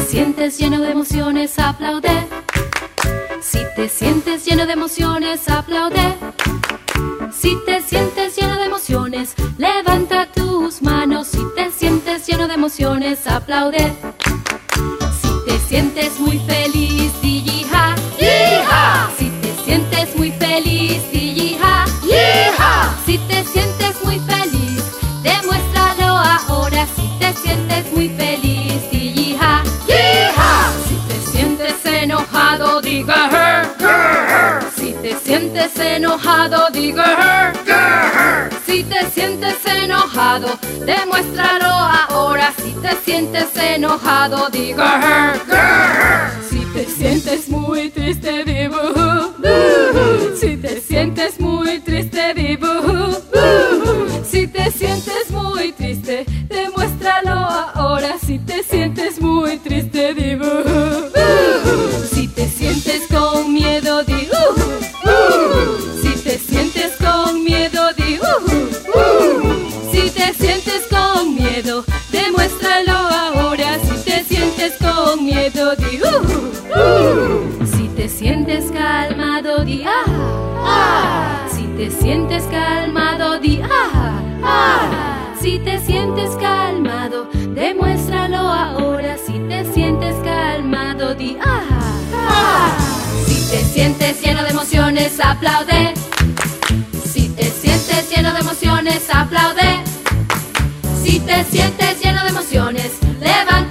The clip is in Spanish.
sientes lleno de emociones, aplaude. Si te sientes lleno de emociones, aplaude. Si te sientes lleno de emociones, levanta tus manos. Si te sientes lleno de emociones, aplaude. Si te sientes muy feliz, di yija, yija. Si te sientes muy feliz, di yija, yija. Si te sientes muy feliz, demuéstralo ahora. Si te sientes muy feliz, di yija, yija. Si te sientes enojado, diga her, her. Si te sientes enojado, diga her, her. Si te sientes enojado, demuéstralo ahora. Si te sientes enojado, diga her, her. Si te sientes muy triste, di boo, boo. Si te sientes muy triste, di boo, boo. Si te sientes muy triste, demuéstralo ahora. Si te sientes muy triste, di boo, boo. Si te sientes con miedo, di Si te sientes con miedo, di Si te sientes con miedo, demuéstralo ahora. Si te sientes con miedo, di Si te sientes calmado, di Si te sientes calmado, di Si te sientes calmado, demuéstralo ahora. Si te sientes calmado, di Si te sientes lleno de emociones, aplaude. Si te sientes lleno de emociones, aplaude. Si te sientes lleno de emociones, levanta.